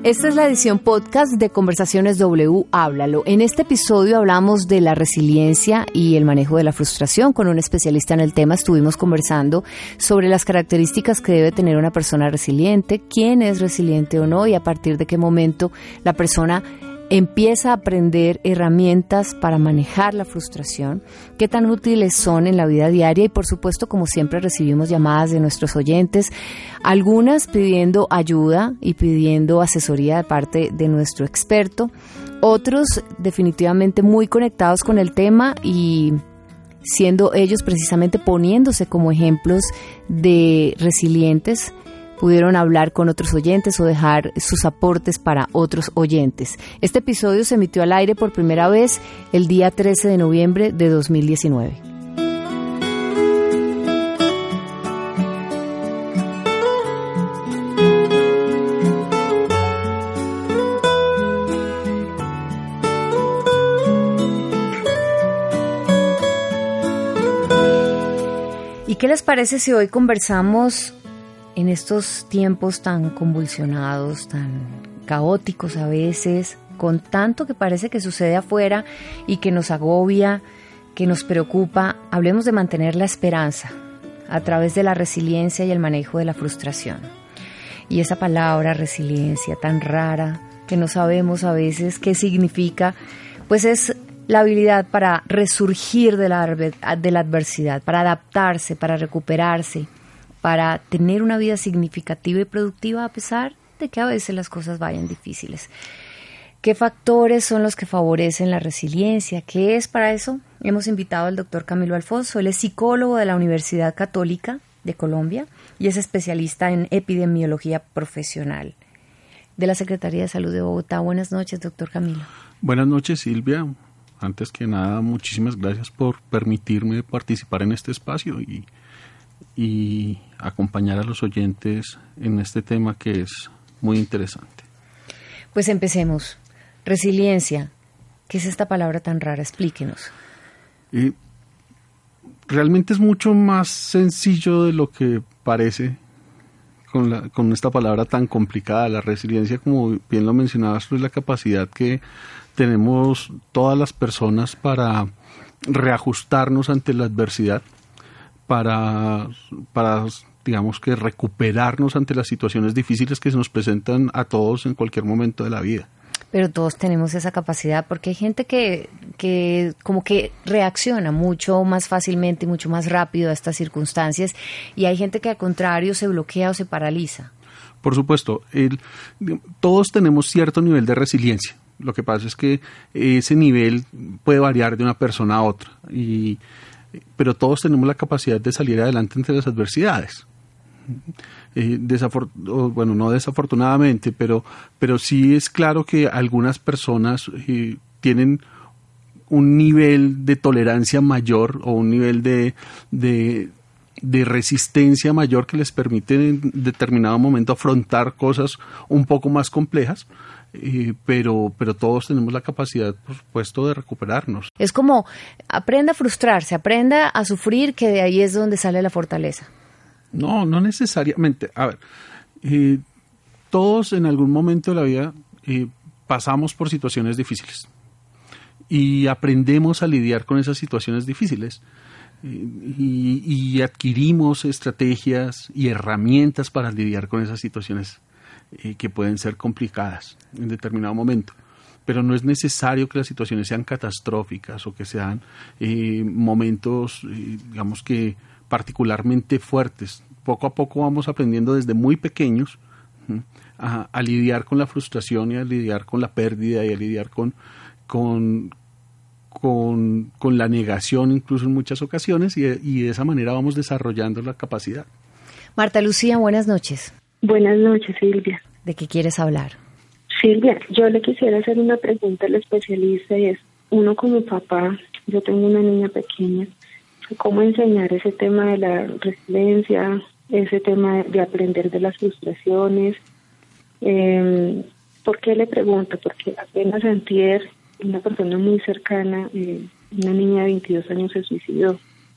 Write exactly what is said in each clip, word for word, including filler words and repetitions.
Esta es la edición podcast de Conversaciones W, Háblalo. En este episodio hablamos de la resiliencia y el manejo de la frustración. Con un especialista en el tema estuvimos conversando sobre las características que debe tener una persona resiliente, quién es resiliente o no y a partir de qué momento la persona empieza a aprender herramientas para manejar la frustración, qué tan útiles son en la vida diaria y por supuesto, como siempre, recibimos llamadas de nuestros oyentes, algunas pidiendo ayuda y pidiendo asesoría de parte de nuestro experto, otros definitivamente muy conectados con el tema y siendo ellos precisamente poniéndose como ejemplos de resilientes, pudieron hablar con otros oyentes o dejar sus aportes para otros oyentes. Este episodio se emitió al aire por primera vez el día trece de noviembre de dos mil diecinueve. ¿Y qué les parece si hoy conversamos en estos tiempos tan convulsionados, tan caóticos a veces, con tanto que parece que sucede afuera y que nos agobia, que nos preocupa? Hablemos de mantener la esperanza a través de la resiliencia y el manejo de la frustración. Y esa palabra resiliencia tan rara que no sabemos a veces qué significa, pues es la habilidad para resurgir de la, de la adversidad, para adaptarse, para recuperarse, para tener una vida significativa y productiva a pesar de que a veces las cosas vayan difíciles. ¿Qué factores son los que favorecen la resiliencia? ¿Qué es para eso? Hemos invitado al doctor Camilo Alfonso. Él es psicólogo de la Universidad Católica de Colombia y es especialista en epidemiología profesional de la Secretaría de Salud de Bogotá. Buenas noches, doctor Camilo. Buenas noches, Silvia. Antes que nada, muchísimas gracias por permitirme participar en este espacio y y acompañar a los oyentes en este tema que es muy interesante. Pues empecemos. Resiliencia. ¿Qué es esta palabra tan rara? Explíquenos. Eh, realmente es mucho más sencillo de lo que parece con, la, con esta palabra tan complicada. La resiliencia, como bien lo mencionabas, es la capacidad que tenemos todas las personas para reajustarnos ante la adversidad, para, para, digamos que recuperarnos ante las situaciones difíciles que se nos presentan a todos en cualquier momento de la vida. Pero todos tenemos esa capacidad porque hay gente que, que como que reacciona mucho más fácilmente y mucho más rápido a estas circunstancias y hay gente que al contrario se bloquea o se paraliza. Por supuesto, el, todos tenemos cierto nivel de resiliencia. Lo que pasa es que ese nivel puede variar de una persona a otra y pero todos tenemos la capacidad de salir adelante ante las adversidades. Eh, desafor- bueno, no desafortunadamente, pero, pero sí es claro que algunas personas eh, tienen un nivel de tolerancia mayor o un nivel de, de, de resistencia mayor que les permite en determinado momento afrontar cosas un poco más complejas. Eh, pero, pero todos tenemos la capacidad, por supuesto, de recuperarnos. Es como aprenda a frustrarse, aprenda a sufrir, que de ahí es donde sale la fortaleza. No, no necesariamente. A ver, eh, todos en algún momento de la vida eh, pasamos por situaciones difíciles y aprendemos a lidiar con esas situaciones difíciles eh, y, y adquirimos estrategias y herramientas para lidiar con esas situaciones Eh, que pueden ser complicadas en determinado momento, pero no es necesario que las situaciones sean catastróficas o que sean eh, momentos, eh, digamos que particularmente fuertes. Poco a poco vamos aprendiendo desde muy pequeños ¿sí? a, a lidiar con la frustración y a lidiar con la pérdida y a lidiar con, con, con, con la negación incluso en muchas ocasiones y, y de esa manera vamos desarrollando la capacidad. Marta Lucía, buenas noches. Buenas noches, Silvia. ¿De qué quieres hablar? Silvia, yo le quisiera hacer una pregunta al especialista y es, uno como papá, yo tengo una niña pequeña, ¿cómo enseñar ese tema de la resiliencia, ese tema de aprender de las frustraciones? Eh, ¿Por qué le pregunto? Porque apenas antier, una persona muy cercana, eh, una niña de veintidós años se suicidó.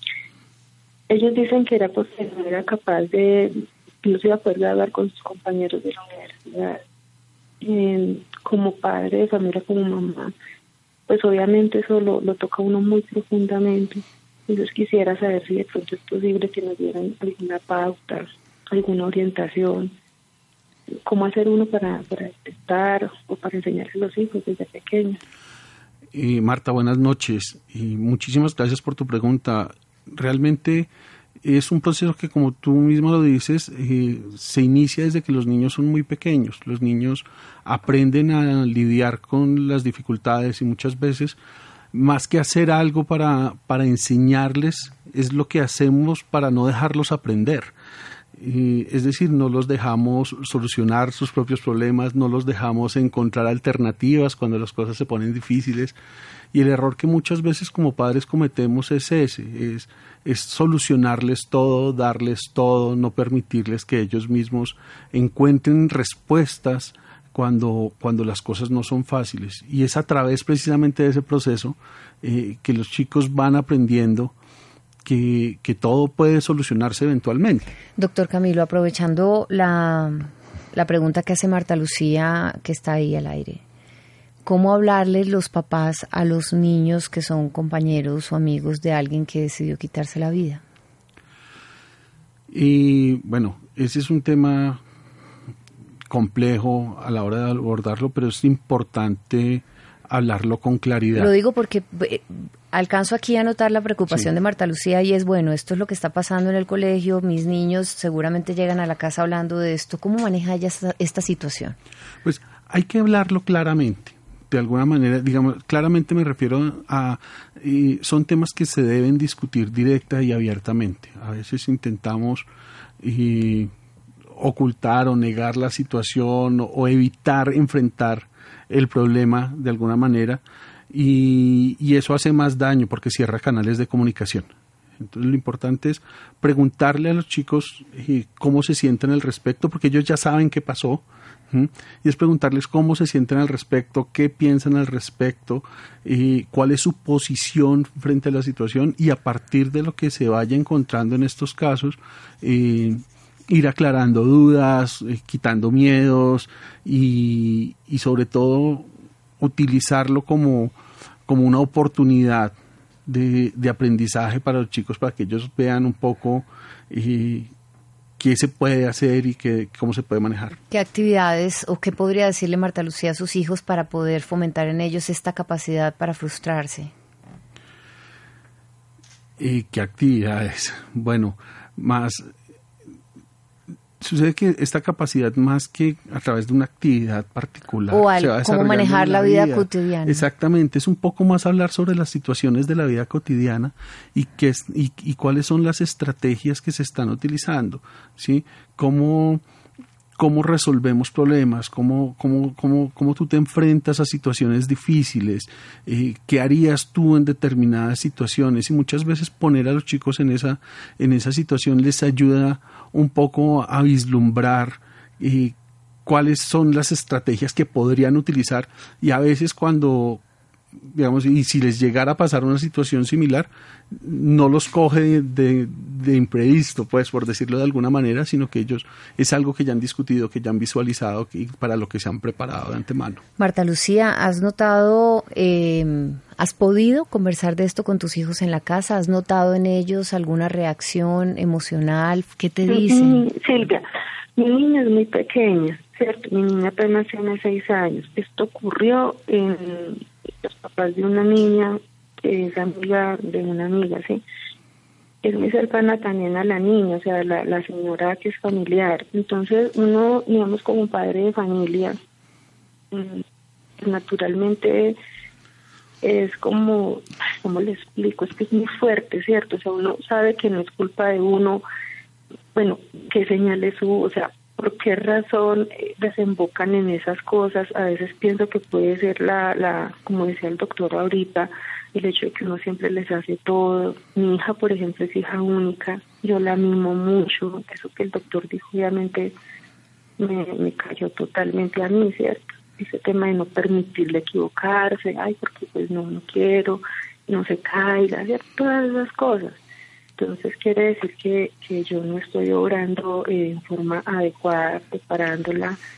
Ellos dicen que era porque no era capaz de, no se iba a poder hablar con sus compañeros de la universidad. eh, como padre de familia, como mamá, pues obviamente eso lo, lo toca a uno muy profundamente. Entonces quisiera saber si de pronto es posible que nos dieran alguna pauta, alguna orientación, cómo hacer uno para, para detectar o para enseñarse a los hijos desde pequeños. Eh, Marta, buenas noches y muchísimas gracias por tu pregunta. Realmente es un proceso que, como tú mismo lo dices, eh, se inicia desde que los niños son muy pequeños. Los niños aprenden a lidiar con las dificultades y muchas veces, más que hacer algo para, para enseñarles, es lo que hacemos para no dejarlos aprender. Eh, es decir, no los dejamos solucionar sus propios problemas, no los dejamos encontrar alternativas cuando las cosas se ponen difíciles, y el error que muchas veces como padres cometemos es ese, es, es solucionarles todo, darles todo, no permitirles que ellos mismos encuentren respuestas cuando, cuando las cosas no son fáciles, y es a través precisamente de ese proceso eh, que los chicos van aprendiendo Que, que todo puede solucionarse eventualmente. Doctor Camilo, aprovechando la, la pregunta que hace Marta Lucía, que está ahí al aire, ¿cómo hablarles los papás a los niños que son compañeros o amigos de alguien que decidió quitarse la vida? Y bueno, ese es un tema complejo a la hora de abordarlo, pero es importante hablarlo con claridad. Lo digo porque eh, alcanzo aquí a notar la preocupación sí. de Marta Lucía, y es, bueno, esto es lo que está pasando en el colegio, mis niños seguramente llegan a la casa hablando de esto. ¿Cómo maneja ella esta, esta situación? Pues hay que hablarlo claramente, de alguna manera, digamos, claramente me refiero a, eh, son temas que se deben discutir directa y abiertamente. A veces intentamos eh, ocultar o negar la situación o, o evitar enfrentar el problema de alguna manera, y, y eso hace más daño porque cierra canales de comunicación. Entonces lo importante es preguntarle a los chicos eh, cómo se sienten al respecto, porque ellos ya saben qué pasó, ¿sí? Y es preguntarles cómo se sienten al respecto, qué piensan al respecto, eh, cuál es su posición frente a la situación, y a partir de lo que se vaya encontrando en estos casos, eh, ir aclarando dudas, eh, quitando miedos y, y sobre todo utilizarlo como, como una oportunidad de, de aprendizaje para los chicos, para que ellos vean un poco eh, qué se puede hacer y qué, cómo se puede manejar. ¿Qué actividades o qué podría decirle Marta Lucía a sus hijos para poder fomentar en ellos esta capacidad para frustrarse? Eh, ¿Qué actividades? Bueno, más... Sucede que esta capacidad, más que a través de una actividad particular, o al, se va cómo manejar la vida, vida cotidiana. Exactamente, es un poco más hablar sobre las situaciones de la vida cotidiana y, qué es, y, y cuáles son las estrategias que se están utilizando, ¿sí? Cómo, cómo resolvemos problemas, cómo, cómo, cómo, cómo tú te enfrentas a situaciones difíciles, eh, qué harías tú en determinadas situaciones, y muchas veces poner a los chicos en esa, en esa situación les ayuda un poco a vislumbrar eh, cuáles son las estrategias que podrían utilizar, y a veces cuando, digamos, y si les llegara a pasar una situación similar, no los coge de, de, de imprevisto, pues, por decirlo de alguna manera, sino que ellos, es algo que ya han discutido, que ya han visualizado, y para lo que se han preparado de antemano. Marta Lucía, ¿has notado, eh, has podido conversar de esto con tus hijos en la casa? ¿Has notado en ellos alguna reacción emocional? ¿Qué te dicen? Silvia, mi niña es muy pequeña, ¿cierto? Mi niña apenas tiene seis años. Esto ocurrió en los papás de una niña que es amiga de una amiga, ¿sí? Es muy cercana también a la niña, o sea, la, la señora que es familiar. Entonces, uno, digamos, como padre de familia, naturalmente es como, ¿cómo le explico? Es que es muy fuerte, ¿cierto? O sea, uno sabe que no es culpa de uno, bueno, qué señales hubo, o sea, por qué razón desembocan en esas cosas. A veces pienso que puede ser la, la, como decía el doctor ahorita, el hecho de que uno siempre les hace todo. Mi hija, por ejemplo, es hija única, yo la mimo mucho, eso que el doctor dijo obviamente me, me cayó totalmente a mí, ¿cierto? Ese tema de no permitirle equivocarse, ay, porque pues no, no quiero, no se caiga, ¿cierto? Todas esas cosas. Entonces quiere decir que, que yo no estoy obrando eh, en forma adecuada, preparándola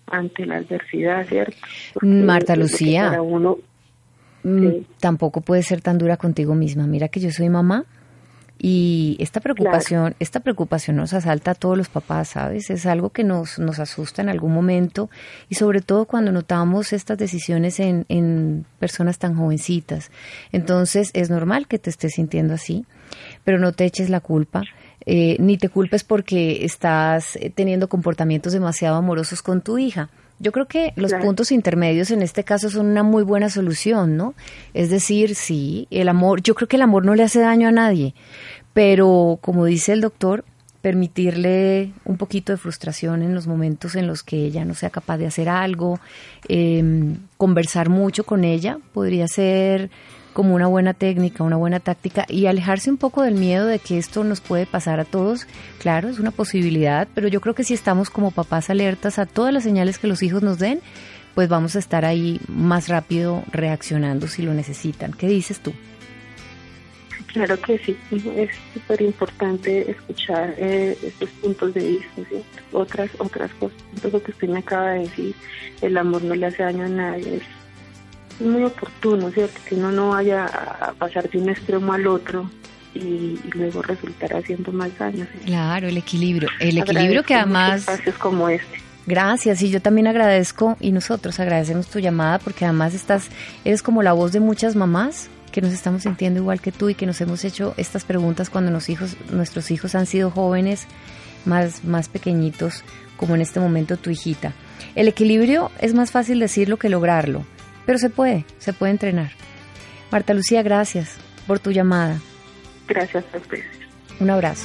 ante la adversidad, ¿cierto? Porque Marta Lucía, para uno, sí. Tampoco puedes ser tan dura contigo misma. Mira que yo soy mamá y esta preocupación, claro. esta preocupación nos asalta a todos los papás, ¿sabes? Es algo que nos, nos asusta en algún momento y sobre todo cuando notamos estas decisiones en, en personas tan jovencitas. Entonces es normal que te estés sintiendo así, pero no te eches la culpa. Eh, ni te culpes porque estás teniendo comportamientos demasiado amorosos con tu hija. Yo creo que los claro. puntos intermedios en este caso son una muy buena solución, ¿no? Es decir, sí, el amor, yo creo que el amor no le hace daño a nadie, pero como dice el doctor, permitirle un poquito de frustración en los momentos en los que ella no sea capaz de hacer algo, eh, conversar mucho con ella, podría ser como una buena técnica, una buena táctica y alejarse un poco del miedo de que esto nos puede pasar a todos. Claro, es una posibilidad, pero yo creo que si estamos como papás alertas a todas las señales que los hijos nos den, pues vamos a estar ahí más rápido reaccionando si lo necesitan. ¿Qué dices tú? Claro que sí, es súper importante escuchar eh, estos puntos de vista, ¿sí? Otras, otras cosas, lo que usted me acaba de decir, el amor no le hace daño a nadie, es Es muy oportuno, ¿cierto? Que uno no vaya a pasar de un extremo al otro y, y luego resultar haciendo más daño, ¿sí? Claro, el equilibrio. El equilibrio que además... espacios como este. Gracias, y yo también agradezco, y nosotros agradecemos tu llamada, porque además estás, eres como la voz de muchas mamás que nos estamos sintiendo igual que tú y que nos hemos hecho estas preguntas cuando los hijos, nuestros hijos han sido jóvenes, más, más pequeñitos, como en este momento tu hijita. El equilibrio es más fácil decirlo que lograrlo. Pero se puede, se puede entrenar. Marta Lucía, gracias por tu llamada. Gracias a ustedes. Un abrazo.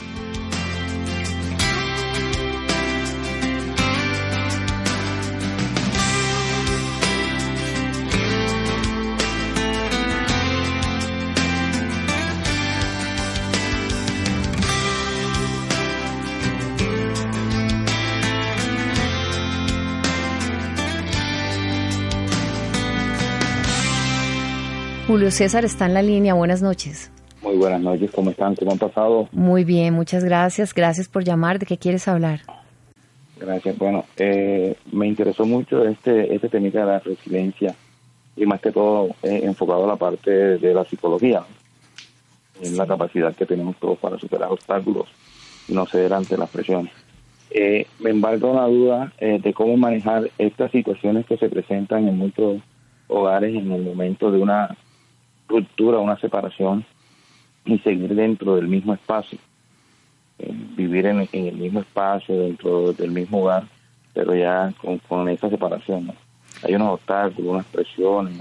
Julio César está en la línea. Buenas noches. Muy buenas noches. ¿Cómo están? ¿Cómo han pasado? Muy bien, muchas gracias. Gracias por llamar. ¿De qué quieres hablar? Gracias. Bueno, eh, me interesó mucho este este tema de la resiliencia y más que todo eh, enfocado a la parte de, de la psicología, ¿no? En la capacidad que tenemos todos para superar obstáculos y no ceder ante las presiones. Eh, me embargo la duda eh, de cómo manejar estas situaciones que se presentan en muchos hogares en el momento de una ruptura, una separación y seguir dentro del mismo espacio, eh, vivir en, en el mismo espacio, dentro del mismo hogar, pero ya con, con esa separación, ¿no? Hay unos obstáculos, unas presiones,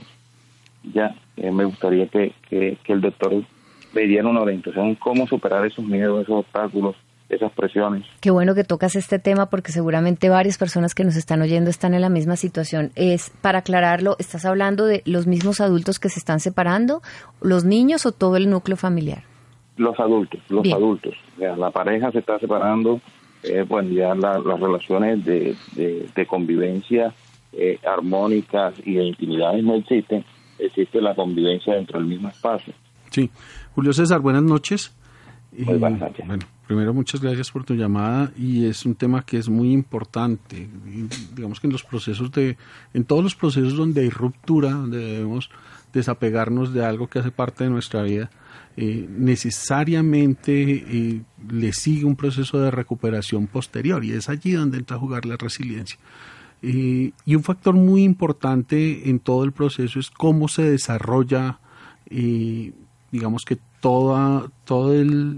ya eh, me gustaría que, que, que el doctor me diera una orientación en cómo superar esos miedos, esos obstáculos, esas presiones. Qué bueno que tocas este tema porque seguramente varias personas que nos están oyendo están en la misma situación. Es, para aclararlo, ¿estás hablando de los mismos adultos que se están separando, los niños o todo el núcleo familiar? Los adultos, los Bien. adultos. Ya, la pareja se está separando, eh, bueno, ya la, las relaciones de, de, de convivencia eh, armónicas y de intimidades no existen, existe la convivencia dentro del mismo espacio. Sí. Julio César, buenas noches. Muy buenas noches. Bueno, primero muchas gracias por tu llamada y es un tema que es muy importante. Y digamos que en los procesos de, en todos los procesos donde hay ruptura, donde debemos desapegarnos de algo que hace parte de nuestra vida, eh, necesariamente eh, le sigue un proceso de recuperación posterior y es allí donde entra a jugar la resiliencia. Eh, y un factor muy importante en todo el proceso es cómo se desarrolla, eh, digamos que toda, todo el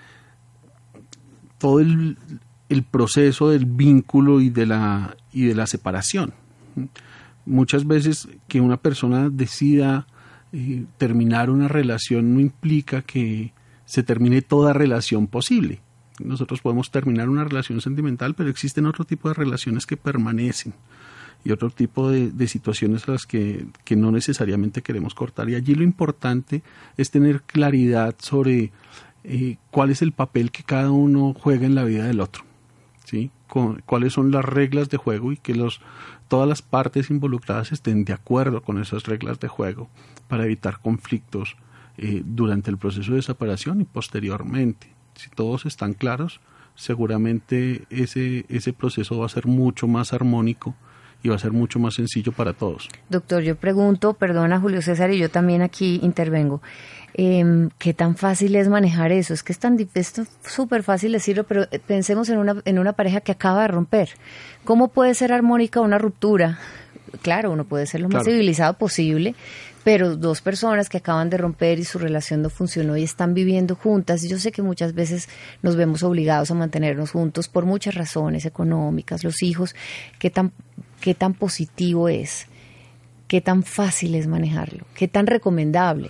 todo el, el proceso del vínculo y de la y de la separación. Muchas veces que una persona decida eh, terminar una relación no implica que se termine toda relación posible. Nosotros podemos terminar una relación sentimental, pero existen otro tipo de relaciones que permanecen y otro tipo de, de situaciones a las que, que no necesariamente queremos cortar. Y allí lo importante es tener claridad sobre eh, cuál es el papel que cada uno juega en la vida del otro, ¿sí? Con, cuáles son las reglas de juego y que los, todas las partes involucradas estén de acuerdo con esas reglas de juego para evitar conflictos eh, durante el proceso de separación y posteriormente. Si todos están claros, seguramente ese, ese proceso va a ser mucho más armónico y va a ser mucho más sencillo para todos. Doctor, yo pregunto, perdona Julio César, y yo también aquí intervengo, eh, ¿qué tan fácil es manejar eso? Es que es tan esto es súper fácil decirlo, pero pensemos en una, en una pareja que acaba de romper. ¿Cómo puede ser armónica una ruptura? Claro, uno puede ser lo más Claro. civilizado posible, pero dos personas que acaban de romper y su relación no funcionó y están viviendo juntas, yo sé que muchas veces nos vemos obligados a mantenernos juntos por muchas razones económicas, los hijos, ¿qué tan, qué tan positivo es? ¿Qué tan fácil es manejarlo? ¿Qué tan recomendable?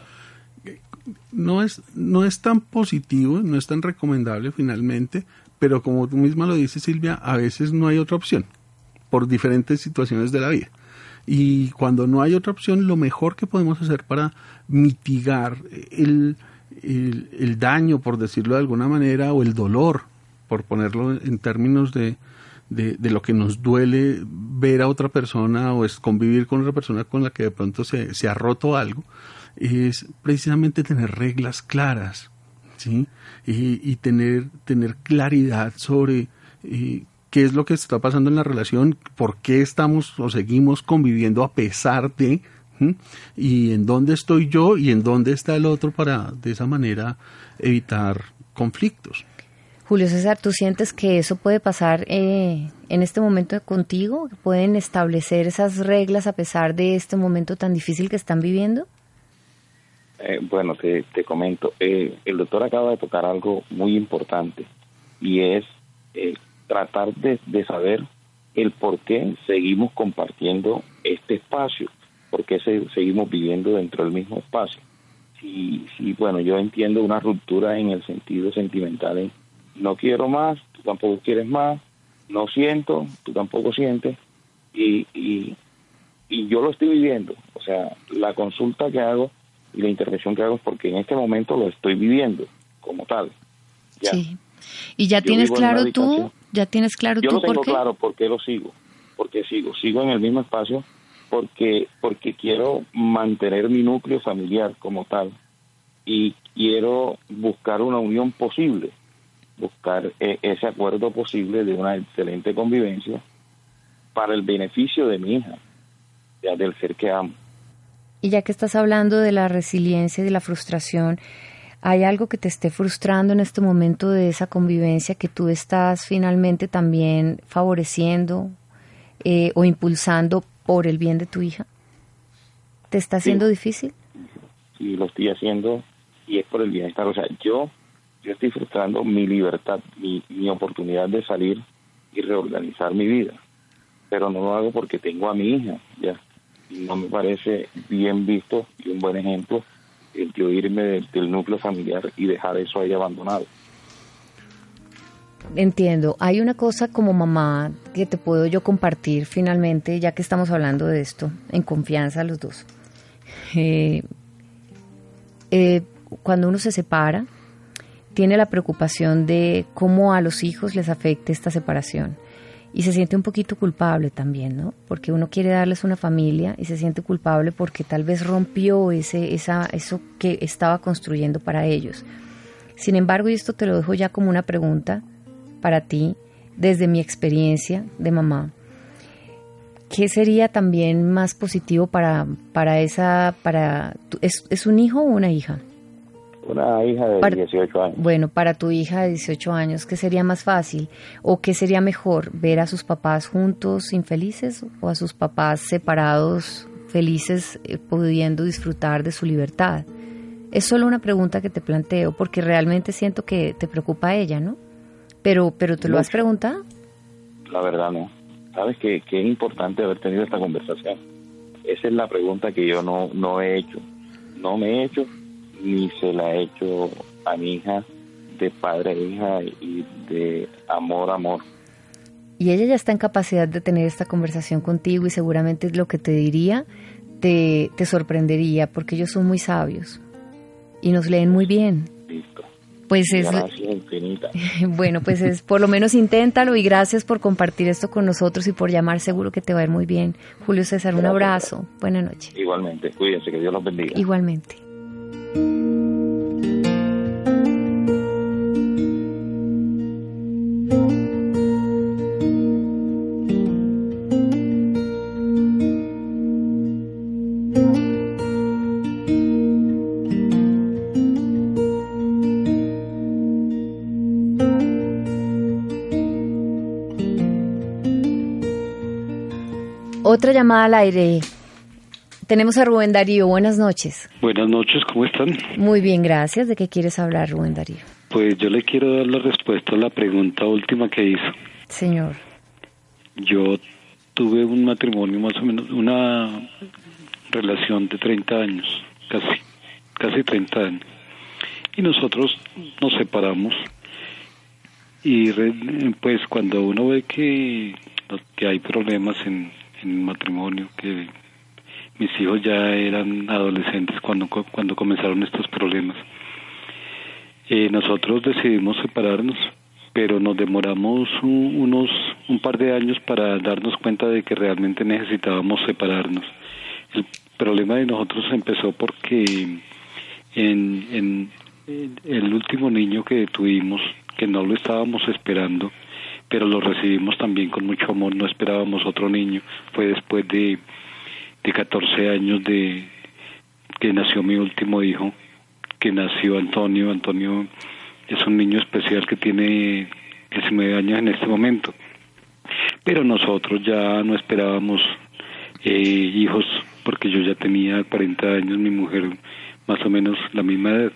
No es, no es tan positivo, no es tan recomendable finalmente, pero como tú misma lo dices, Silvia, a veces no hay otra opción por diferentes situaciones de la vida. Y cuando no hay otra opción, lo mejor que podemos hacer para mitigar el, el, el daño, por decirlo de alguna manera, o el dolor, por ponerlo en términos de, de, de lo que nos duele ver a otra persona o es convivir con otra persona con la que de pronto se, se ha roto algo, es precisamente tener reglas claras, ¿sí? Y, y tener, tener claridad sobre eh, qué es lo que está pasando en la relación, por qué estamos o seguimos conviviendo a pesar de, ¿sí? Y en dónde estoy yo y en dónde está el otro para de esa manera evitar conflictos. Julio César, ¿tú sientes que eso puede pasar eh, en este momento contigo? ¿Pueden establecer esas reglas a pesar de este momento tan difícil que están viviendo? Eh, bueno, te, te comento, eh, el doctor acaba de tocar algo muy importante y es eh, tratar de, de saber el por qué seguimos compartiendo este espacio, por qué se, seguimos viviendo dentro del mismo espacio. Si, si, bueno, yo entiendo una ruptura en el sentido sentimental, en no quiero más, tú tampoco quieres más, no siento, tú tampoco sientes, y, y, y yo lo estoy viviendo. O sea, la consulta que hago y la intervención que hago es porque en este momento lo estoy viviendo como tal. Ya. Sí. ¿Y ya Yo tienes vivo en claro una tú? habitación. ¿Ya tienes claro Yo tú lo tengo por qué? claro por qué lo sigo, porque sigo, sigo en el mismo espacio, porque porque quiero mantener mi núcleo familiar como tal y quiero buscar una unión posible, buscar eh, ese acuerdo posible de una excelente convivencia para el beneficio de mi hija, ya del ser que amo. Y ya que estás hablando de la resiliencia y de la frustración, ¿hay algo que te esté frustrando en este momento de esa convivencia que tú estás finalmente también favoreciendo eh, o impulsando por el bien de tu hija? ¿Te está haciendo Sí. difícil? Sí, lo estoy haciendo y es por el bienestar. O sea, yo, yo estoy frustrando mi libertad, mi, mi oportunidad de salir y reorganizar mi vida, pero no lo hago porque tengo a mi hija, ya. Y no me parece bien visto y un buen ejemplo el yo irme del, del núcleo familiar y dejar eso ahí abandonado. Entiendo. Hay una cosa como mamá que te puedo yo compartir finalmente, ya que estamos hablando de esto, en confianza los dos. Eh, eh, cuando uno se separa, tiene la preocupación de cómo a los hijos les afecte esta separación. Y se siente un poquito culpable también, ¿no? Porque uno quiere darles una familia y se siente culpable porque tal vez rompió ese, esa, eso que estaba construyendo para ellos. Sin embargo, y esto te lo dejo ya como una pregunta para ti, desde mi experiencia de mamá, ¿qué sería también más positivo para, para esa, para, ¿es, es un hijo o una hija? Una hija de Para- dieciocho años. Bueno, para tu hija de dieciocho años, ¿qué sería más fácil o qué sería mejor, ver a sus papás juntos infelices o a sus papás separados felices eh, pudiendo disfrutar de su libertad? Es solo una pregunta que te planteo porque realmente siento que te preocupa a ella, ¿no? Pero, pero ¿te lo has Mucho. preguntado? La verdad no. ¿Sabes qué, qué es importante haber tenido esta conversación? Esa es la pregunta que yo no, no he hecho. No me he hecho ni se la he hecho a mi hija de padre a hija y de amor a amor. Y ella ya está en capacidad de tener esta conversación contigo y seguramente lo que te diría te, te sorprendería porque ellos son muy sabios y nos leen muy bien. Listo. Pues es, Gracias infinita. bueno, pues es, por lo menos inténtalo y gracias por compartir esto con nosotros y por llamar, seguro que te va a ir muy bien. Julio César, un Gracias. abrazo, buena noche. Igualmente, cuídense, que Dios los bendiga. Igualmente. Otra llamada al aire. Tenemos a Rubén Darío. Buenas noches. Buenas noches, ¿cómo están? Muy bien, gracias. ¿De qué quieres hablar, Rubén Darío? Pues yo le quiero dar la respuesta a la pregunta última que hizo. Señor. Yo tuve un matrimonio más o menos, una relación de treinta años, casi, casi treinta años. Y nosotros nos separamos. Y pues cuando uno ve que, que hay problemas en, en el matrimonio, que mis hijos ya eran adolescentes cuando, cuando comenzaron estos problemas, eh, nosotros decidimos separarnos, pero nos demoramos un, unos un par de años para darnos cuenta de que realmente necesitábamos separarnos. El problema de nosotros empezó porque en, en, en el último niño que tuvimos, que no lo estábamos esperando, pero lo recibimos también con mucho amor, no esperábamos otro niño, fue después de, de catorce años de que nació mi último hijo, que nació Antonio. Antonio es un niño especial que tiene diecinueve años en este momento, pero nosotros ya no esperábamos eh, hijos, porque yo ya tenía cuarenta años, mi mujer más o menos la misma edad.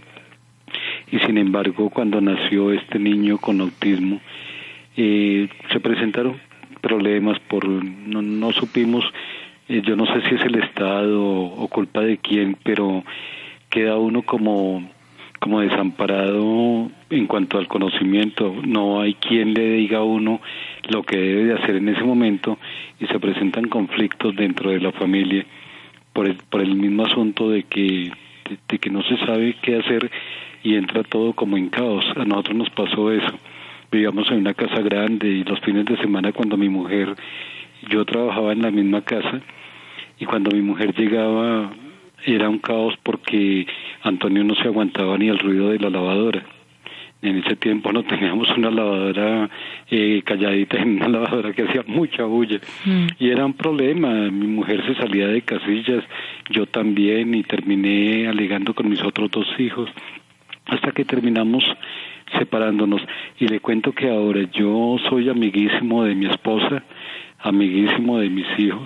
Y sin embargo, cuando nació este niño con autismo, eh, se presentaron problemas por, no, no supimos, eh, yo no sé si es el Estado o, o culpa de quién, pero queda uno como, como desamparado en cuanto al conocimiento. No hay quien le diga a uno lo que debe de hacer en ese momento y se presentan conflictos dentro de la familia por el, por el mismo asunto de que, de, de que no se sabe qué hacer y entra todo como en caos. A nosotros nos pasó eso. Vivíamos en una casa grande y los fines de semana cuando mi mujer, yo trabajaba en la misma casa y cuando mi mujer llegaba era un caos porque Antonio no se aguantaba ni el ruido de la lavadora. En ese tiempo no teníamos una lavadora eh, calladita, en una lavadora que hacía mucha bulla. Mm. Y era un problema. Mi mujer se salía de casillas, yo también, y terminé alegando con mis otros dos hijos, hasta que terminamos separándonos. Y le cuento que ahora yo soy amiguísimo de mi esposa, amiguísimo de mis hijos,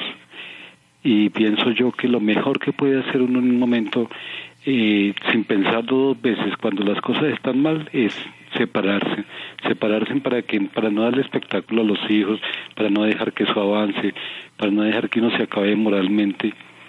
y pienso yo que lo mejor que puede hacer uno en un momento, eh, sin pensarlo dos veces, cuando las cosas están mal, es separarse, separarse para que para no darle espectáculo a los hijos, para no dejar que eso avance, para no dejar que uno se acabe moralmente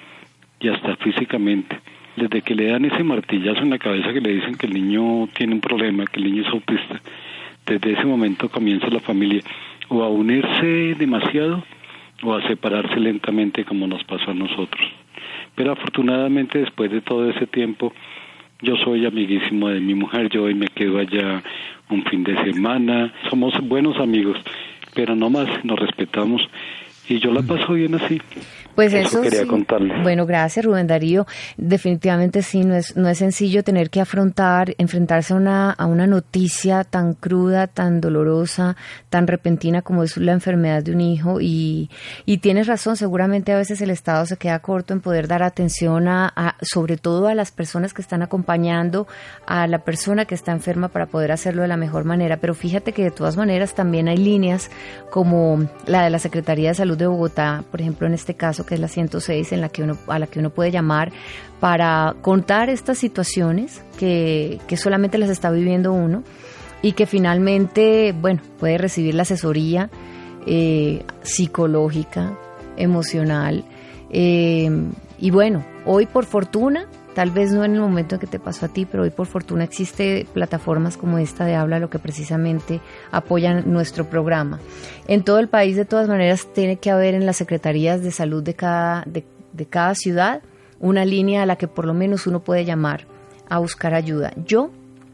y hasta físicamente. Desde que le dan ese martillazo en la cabeza que le dicen que el niño tiene un problema, que el niño es autista, desde ese momento comienza la familia o a unirse demasiado o a separarse lentamente como nos pasó a nosotros. Pero afortunadamente después de todo ese tiempo yo soy amiguísimo de mi mujer, yo hoy me quedo allá un fin de semana, somos buenos amigos, pero no más, nos respetamos y yo la paso bien así. Pues eso, eso quería sí. contarle. Bueno, gracias, Rubén Darío. Definitivamente sí, no es no es sencillo tener que afrontar, enfrentarse a una a una noticia tan cruda, tan dolorosa, tan repentina como es la enfermedad de un hijo y y tienes razón, seguramente a veces el Estado se queda corto en poder dar atención a, a sobre todo a las personas que están acompañando a la persona que está enferma para poder hacerlo de la mejor manera, pero fíjate que de todas maneras también hay líneas como la de la Secretaría de Salud de Bogotá, por ejemplo, en este caso, que es la ciento seis, en la que uno, a la que uno puede llamar para contar estas situaciones que, que solamente las está viviendo uno y que finalmente, bueno, puede recibir la asesoría eh, psicológica, emocional eh, y bueno, hoy por fortuna, tal vez no en el momento en que te pasó a ti, pero hoy por fortuna existe plataformas como esta de Habla, lo que precisamente apoyan nuestro programa. En todo el país, de todas maneras, tiene que haber en las secretarías de salud de cada, de, de cada ciudad una línea a la que por lo menos uno puede llamar a buscar ayuda. Yo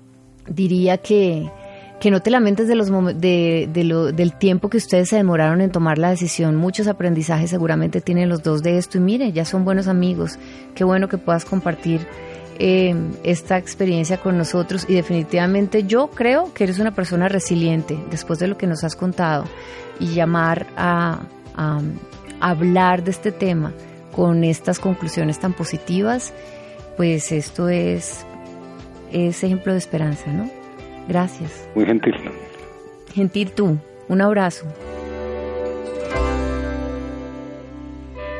diría que, que no te lamentes de los de, de lo, del tiempo que ustedes se demoraron en tomar la decisión. Muchos aprendizajes seguramente tienen los dos de esto y mire, ya son buenos amigos. Qué bueno que puedas compartir eh, esta experiencia con nosotros y definitivamente yo creo que eres una persona resiliente después de lo que nos has contado y llamar a, a, a hablar de este tema con estas conclusiones tan positivas, pues esto es, es ejemplo de esperanza, ¿no? Gracias. Muy gentil. Gentil tú. Un abrazo.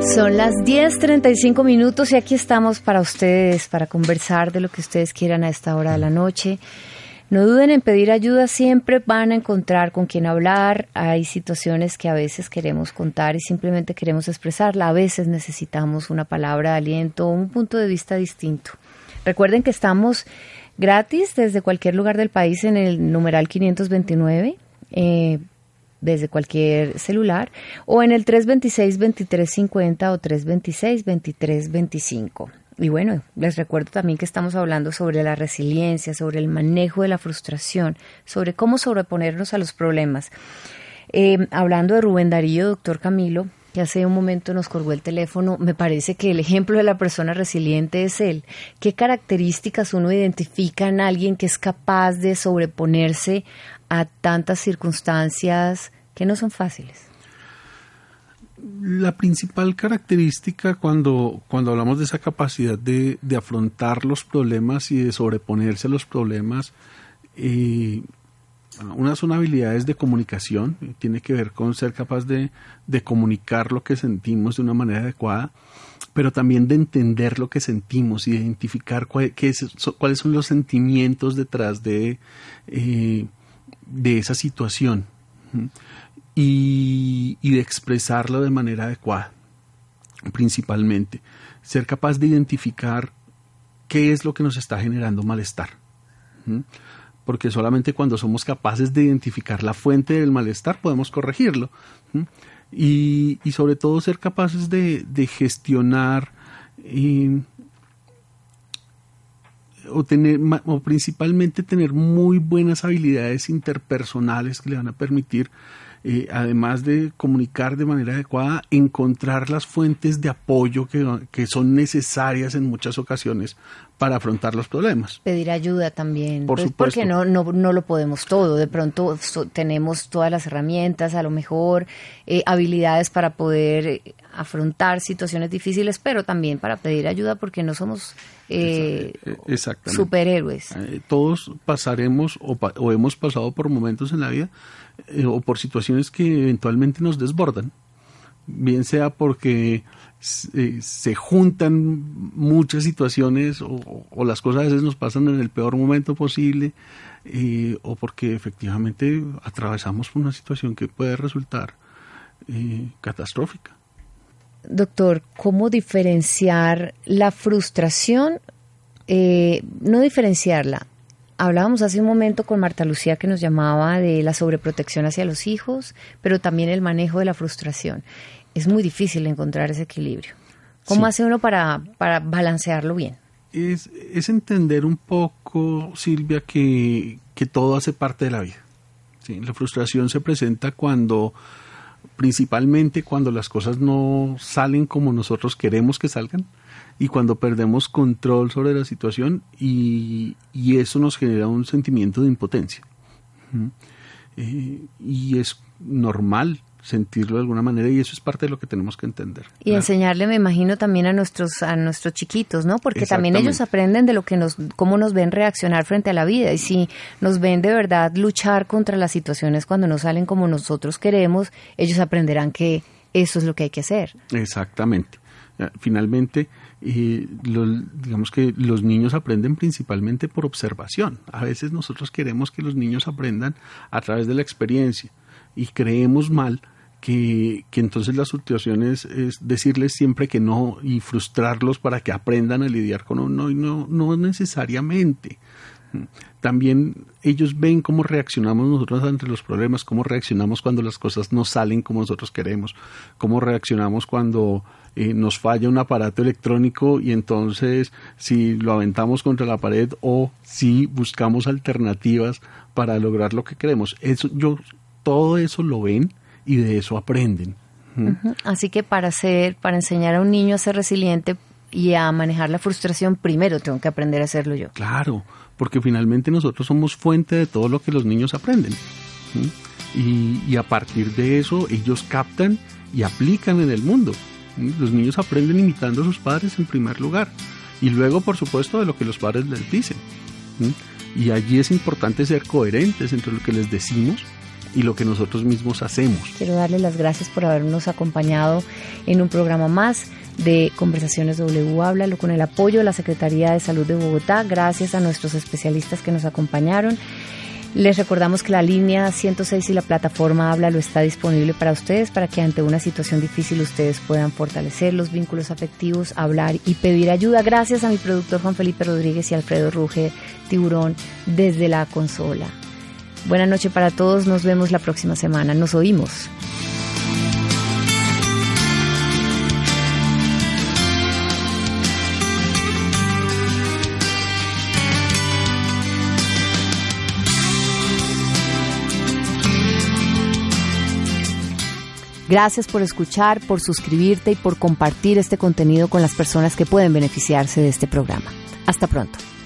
Son las diez treinta y cinco minutos y aquí estamos para ustedes, para conversar de lo que ustedes quieran a esta hora de la noche. No duden en pedir ayuda, siempre van a encontrar con quién hablar. Hay situaciones que a veces queremos contar y simplemente queremos expresarla. A veces necesitamos una palabra de aliento o un punto de vista distinto. Recuerden que estamos gratis desde cualquier lugar del país en el numeral quinientos veintinueve, eh, desde cualquier celular, o en el tres dos seis, veintitrés cincuenta o tres dos seis, veintitrés veinticinco. Y bueno, les recuerdo también que estamos hablando sobre la resiliencia, sobre el manejo de la frustración, sobre cómo sobreponernos a los problemas. Eh, hablando de Rubén Darío, doctor Camilo, que hace un momento nos colgó el teléfono, me parece que el ejemplo de la persona resiliente es él. ¿Qué características uno identifica en alguien que es capaz de sobreponerse a tantas circunstancias que no son fáciles? La principal característica cuando, cuando hablamos de esa capacidad de, de afrontar los problemas y de sobreponerse a los problemas, eh, unas son habilidades de comunicación, tiene que ver con ser capaz de, de comunicar lo que sentimos de una manera adecuada, pero también de entender lo que sentimos, identificar cuál, qué es, cuáles son los sentimientos detrás de, eh, de esa situación. Y, y de expresarlo de manera adecuada, principalmente. Ser capaz de identificar qué es lo que nos está generando malestar. ¿Mm? Porque solamente cuando somos capaces de identificar la fuente del malestar podemos corregirlo. ¿Mm? Y, y sobre todo ser capaces de, de gestionar eh, o, tener, o principalmente tener muy buenas habilidades interpersonales que le van a permitir, Eh, además de comunicar de manera adecuada, encontrar las fuentes de apoyo que, que son necesarias en muchas ocasiones para afrontar los problemas. Pedir ayuda también, Por pues supuesto. porque no, no, no lo podemos todo. De pronto so, tenemos todas las herramientas, a lo mejor eh, habilidades para poder afrontar situaciones difíciles, pero también para pedir ayuda porque no somos eh, superhéroes. Eh, todos pasaremos o, pa- o hemos pasado por momentos en la vida eh, o por situaciones que eventualmente nos desbordan, bien sea porque eh, se juntan muchas situaciones o, o las cosas a veces nos pasan en el peor momento posible, eh, o porque efectivamente atravesamos por una situación que puede resultar eh, catastrófica. Doctor, ¿cómo diferenciar la frustración? Eh, no diferenciarla. Hablábamos hace un momento con Marta Lucía que nos llamaba de la sobreprotección hacia los hijos, pero también el manejo de la frustración. Es muy difícil encontrar ese equilibrio. ¿Cómo sí. hace uno para, para balancearlo bien? Es, es entender un poco, Silvia, que, que todo hace parte de la vida. ¿Sí? La frustración se presenta cuando, principalmente cuando las cosas no salen como nosotros queremos que salgan y cuando perdemos control sobre la situación y, y eso nos genera un sentimiento de impotencia. ¿Mm? Eh, y es normal sentirlo de alguna manera y eso es parte de lo que tenemos que entender. Y claro. Enseñarle, me imagino, también a nuestros a nuestros chiquitos, ¿no? Porque también ellos aprenden de lo que nos, cómo nos ven reaccionar frente a la vida y si nos ven de verdad luchar contra las situaciones cuando no salen como nosotros queremos, ellos aprenderán que eso es lo que hay que hacer. Exactamente. Finalmente, eh, lo, digamos que los niños aprenden principalmente por observación. A veces nosotros queremos que los niños aprendan a través de la experiencia y creemos mal que, que entonces la solución es, es decirles siempre que no y frustrarlos para que aprendan a lidiar con un no y no, no necesariamente. También ellos ven cómo reaccionamos nosotros ante los problemas, cómo reaccionamos cuando las cosas no salen como nosotros queremos, cómo reaccionamos cuando eh, nos falla un aparato electrónico y entonces si lo aventamos contra la pared o si buscamos alternativas para lograr lo que queremos. Eso, yo, todo eso lo ven y de eso aprenden. ¿Mm? Uh-huh. Así que para ser, para enseñar a un niño a ser resiliente y a manejar la frustración, primero tengo que aprender a hacerlo yo. Claro, porque finalmente nosotros somos fuente de todo lo que los niños aprenden. ¿Sí? Y, y a partir de eso ellos captan y aplican en el mundo. ¿Sí? Los niños aprenden imitando a sus padres en primer lugar y luego, por supuesto, de lo que los padres les dicen. ¿Sí? Y allí es importante ser coherentes entre lo que les decimos y lo que nosotros mismos hacemos. Quiero darle las gracias por habernos acompañado en un programa más de Conversaciones W. Háblalo, con el apoyo de la Secretaría de Salud de Bogotá. Gracias a nuestros especialistas que nos acompañaron. Les recordamos que la línea ciento seis y la plataforma Háblalo está disponible para ustedes, para que ante una situación difícil ustedes puedan fortalecer los vínculos afectivos, hablar y pedir ayuda. Gracias a mi productor Juan Felipe Rodríguez y Alfredo Ruge Tiburón desde la consola. Buenas noches para todos, nos vemos la próxima semana, nos oímos. Gracias por escuchar, por suscribirte y por compartir este contenido con las personas que pueden beneficiarse de este programa. Hasta pronto.